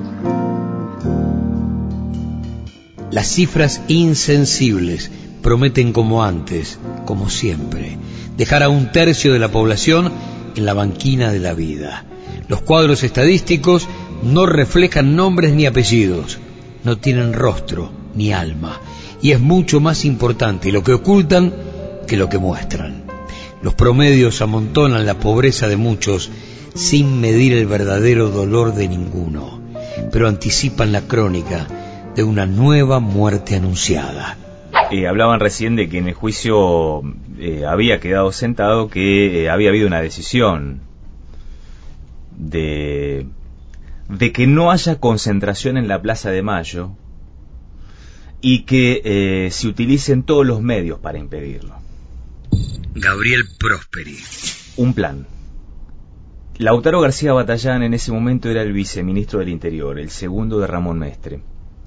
Las cifras insensibles prometen como antes, como siempre, dejar a un tercio de la población en la banquina de la vida. Los cuadros estadísticos no reflejan nombres ni apellidos, no tienen rostro ni alma, y es mucho más importante lo que ocultan que lo que muestran. Los promedios amontonan la pobreza de muchos sin medir el verdadero dolor de ninguno, pero anticipan la crónica de una nueva muerte anunciada. Eh, hablaban recién de que en el juicio eh, había quedado sentado que eh, había habido una decisión de, de que no haya concentración en la Plaza de Mayo y que eh, se utilicen todos los medios para impedirlo. Gabriel Prosperi. Un plan. Lautaro García Batallán en ese momento era el viceministro del Interior, el segundo de Ramón Mestre.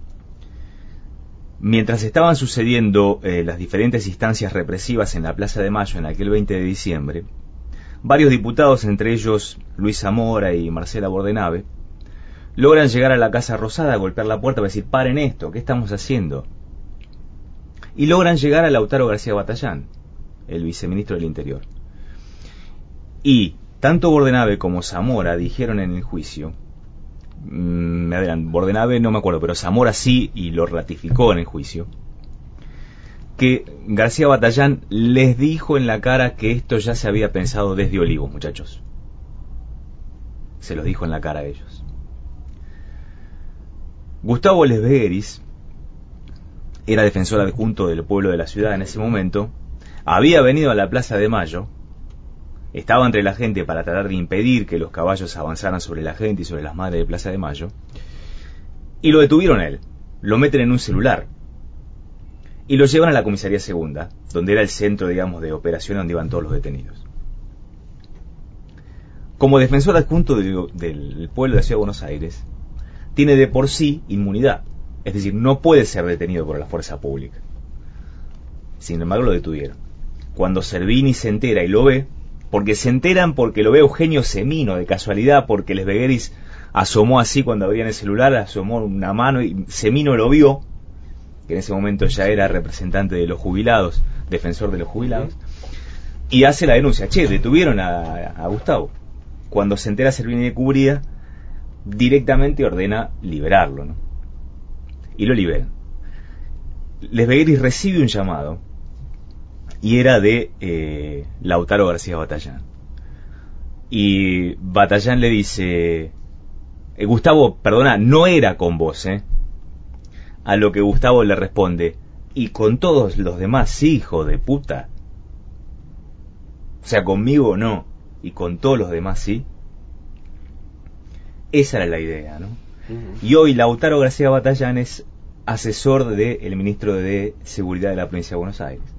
Mientras estaban sucediendo eh, las diferentes instancias represivas en la Plaza de Mayo en aquel veinte de diciembre, varios diputados, entre ellos Luis Zamora y Marcela Bordenave, logran llegar a la Casa Rosada, a golpear la puerta para decir: paren esto, ¿qué estamos haciendo? Y logran llegar a Lautaro García Batallán, el viceministro del Interior. Y tanto Bordenave como Zamora dijeron en el juicio, me adelanto, Bordenave no me acuerdo, pero Zamora sí, y lo ratificó en el juicio, que García Batallán les dijo en la cara que esto ya se había pensado desde Olivos, muchachos. Se los dijo en la cara a ellos. Gustavo Lesvegueris era defensor adjunto del pueblo de la ciudad en ese momento, había venido a la Plaza de Mayo, estaba entre la gente para tratar de impedir que los caballos avanzaran sobre la gente y sobre las madres de Plaza de Mayo, y lo detuvieron a él, lo meten en un celular y lo llevan a la comisaría segunda, donde era el centro, digamos, de operación donde iban todos los detenidos. Como defensor adjunto de, del pueblo de la Ciudad de Buenos Aires, tiene de por sí inmunidad, es decir, no puede ser detenido por la fuerza pública. Sin embargo, lo detuvieron. Cuando Servini se entera y lo ve, porque se enteran porque lo ve Eugenio Semino, de casualidad, porque Lesvegueris asomó así cuando abrían el celular, asomó una mano y Semino lo vio, que en ese momento ya era representante de los jubilados, defensor de los jubilados, y hace la denuncia: che, detuvieron a, a Gustavo. Cuando se entera Servini de Cubría, directamente ordena liberarlo, ¿no? Y lo liberan. Lesvegueris recibe un llamado, y era de eh, Lautaro García Batallán. Y Batallán le dice: eh, Gustavo, perdona, no era con vos, ¿eh? A lo que Gustavo le responde: ¿y con todos los demás, hijo de puta? O sea, conmigo no, y con todos los demás sí. Esa era la idea, ¿no? Uh-huh. Y hoy Lautaro García Batallán es asesor del ministro de Seguridad de la provincia de Buenos Aires.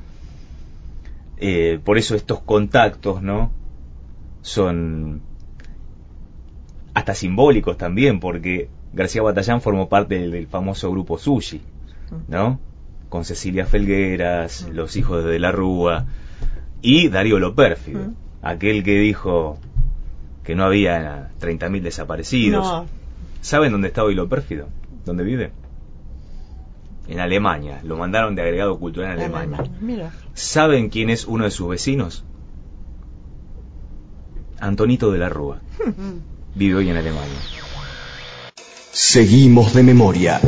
Eh, por eso estos contactos, ¿no?, son hasta simbólicos también, porque García Batallán formó parte del, del famoso grupo Sushi, ¿no?, con Cecilia Felgueras, uh-huh. los hijos de, de la Rúa, y Darío Lo Pérfido, uh-huh. aquel que dijo que no había treinta mil desaparecidos. No. ¿Saben dónde está hoy Lo Pérfido? ¿Dónde vive? En Alemania. Lo mandaron de agregado cultural en Alemania. Alemania. Mira. ¿Saben quién es uno de sus vecinos? Antonito de la Rúa. Vive hoy en Alemania. Seguimos de memoria.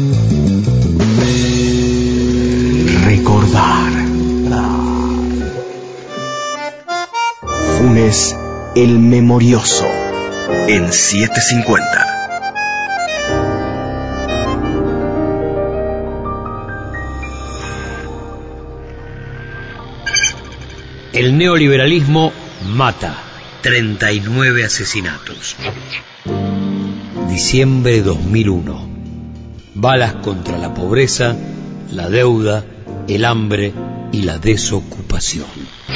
Recordar. Funes el Memorioso en setecientos cincuenta. El neoliberalismo mata. treinta y nueve asesinatos. Diciembre de dos mil uno. Balas contra la pobreza, la deuda, el hambre y la desocupación.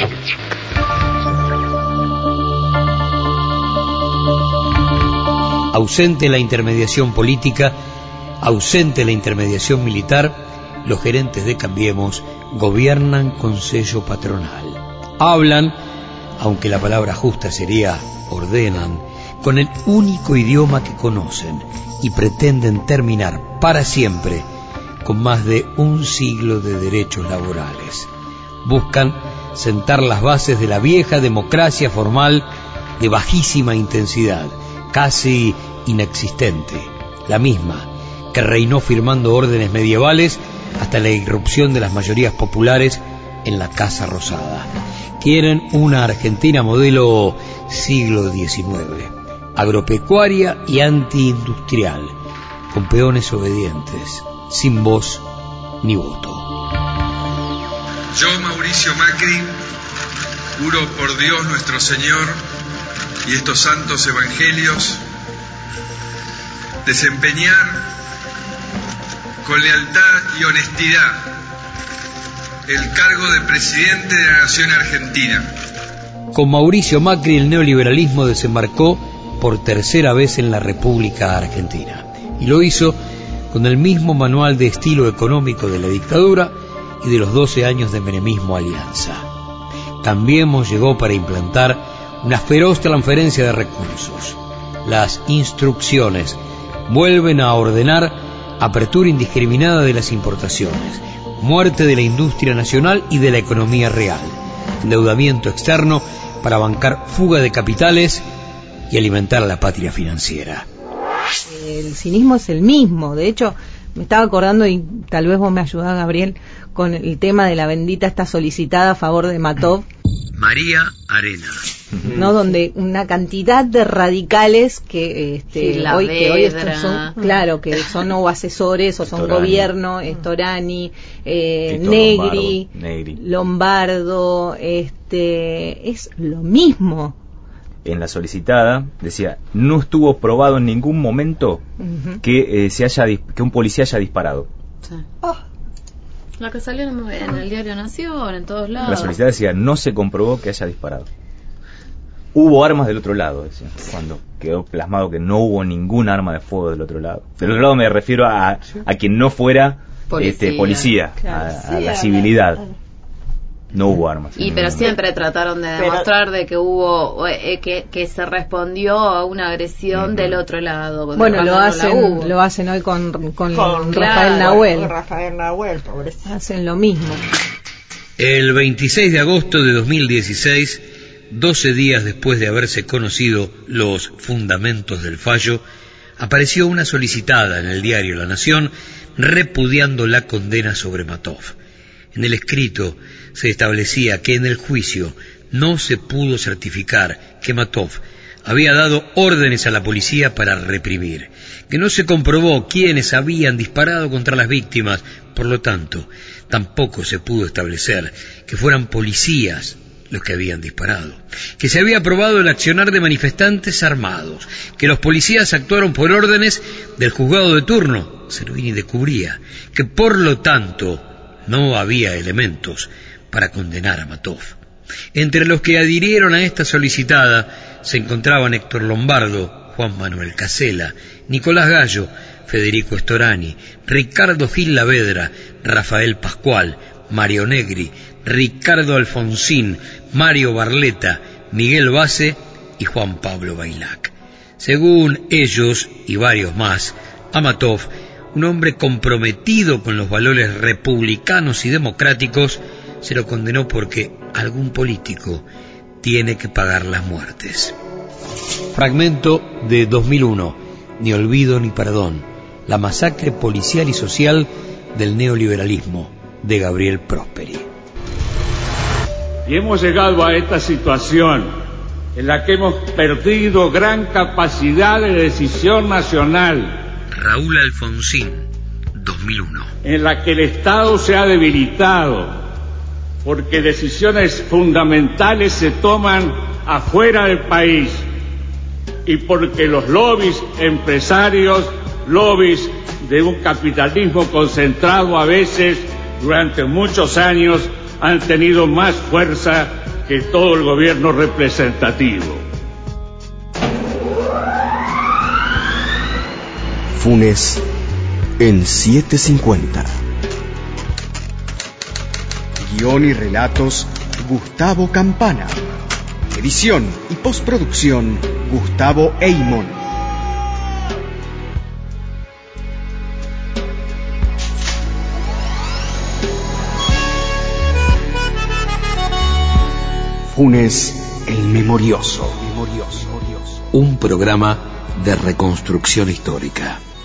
Ausente la intermediación política, ausente la intermediación militar, los gerentes de Cambiemos gobiernan con sello patronal. Hablan, aunque la palabra justa sería ordenan, con el único idioma que conocen y pretenden terminar para siempre con más de un siglo de derechos laborales. Buscan sentar las bases de la vieja democracia formal de bajísima intensidad, casi inexistente, la misma que reinó firmando órdenes medievales hasta la irrupción de las mayorías populares en la Casa Rosada. Quieren una Argentina modelo siglo diecinueve, agropecuaria y antiindustrial, con peones obedientes, sin voz ni voto. Yo, Mauricio Macri, juro por Dios nuestro Señor y estos santos evangelios, desempeñar con lealtad y honestidad el cargo de presidente de la Nación Argentina. Con Mauricio Macri el neoliberalismo desembarcó por tercera vez en la República Argentina, y lo hizo con el mismo manual de estilo económico de la dictadura y de los doce años de menemismo alianza. Cambiemos llegó para implantar una feroz transferencia de recursos. Las instrucciones vuelven a ordenar apertura indiscriminada de las importaciones, muerte de la industria nacional y de la economía real, endeudamiento externo para bancar fuga de capitales y alimentar a la patria financiera. El cinismo es el mismo. De hecho, me estaba acordando, y tal vez vos me ayudás, Gabriel, con el tema de la bendita esta solicitada a favor de Matov. María Arena, ¿no? Donde una cantidad de radicales que este, hoy que hoy estos son, claro, que son o asesores o son Storani. Gobierno, Storani, eh, Negri, Lombardo, Negri, Lombardo, este, es lo mismo. En la solicitada decía, no estuvo probado en ningún momento uh-huh. que eh, se haya que un policía haya disparado. Sí. Oh. La que salió en el diario Nación, en todos lados. La solicitada decía, no se comprobó que haya disparado. Hubo armas del otro lado, decía, cuando quedó plasmado que no hubo ningún arma de fuego del otro lado. Del otro lado me refiero a, a quien no fuera policía, este, policía claro, a, a sí, la civilidad. No hubo armas. Y pero siempre trataron de demostrar de que hubo eh, que, que se respondió a una agresión uh-huh. del otro lado. Bueno, lo hacen, lo hacen hoy con, con, con Rafael claro, Nahuel. Con Rafael Nahuel, pobrecito. Hacen lo mismo. El veintiséis de agosto de dos mil dieciséis, doce días después de haberse conocido los fundamentos del fallo, apareció una solicitada en el diario La Nación repudiando la condena sobre Matov. En el escrito se establecía que en el juicio no se pudo certificar que Matov había dado órdenes a la policía para reprimir, que no se comprobó quiénes habían disparado contra las víctimas, por lo tanto, tampoco se pudo establecer que fueran policías los que habían disparado, que se había probado el accionar de manifestantes armados, que los policías actuaron por órdenes del juzgado de turno, Servini descubría, que por lo tanto no había elementos para condenar a Matov. Entre los que adhirieron a esta solicitada se encontraban Héctor Lombardo, Juan Manuel Casella, Nicolás Gallo, Federico Storani, Ricardo Gil Lavedra, Rafael Pascual, Mario Negri, Ricardo Alfonsín, Mario Barleta, Miguel Base y Juan Pablo Bailac. Según ellos y varios más, a Matov, un hombre comprometido con los valores republicanos y democráticos, se lo condenó porque algún político tiene que pagar las muertes. Fragmento de dos mil uno, Ni olvido ni perdón, la masacre policial y social del neoliberalismo, de Gabriel Prosperi. Y hemos llegado a esta situación en la que hemos perdido gran capacidad de decisión nacional. Raúl Alfonsín, dos mil uno. En la que el Estado se ha debilitado, porque decisiones fundamentales se toman afuera del país y porque los lobbies empresarios, lobbies de un capitalismo concentrado a veces durante muchos años, han tenido más fuerza que todo el gobierno representativo. Funes en setecientos cincuenta. Guión y relatos, Gustavo Campana. Edición y postproducción, Gustavo Eymon. Funes el Memorioso. Un programa de reconstrucción histórica.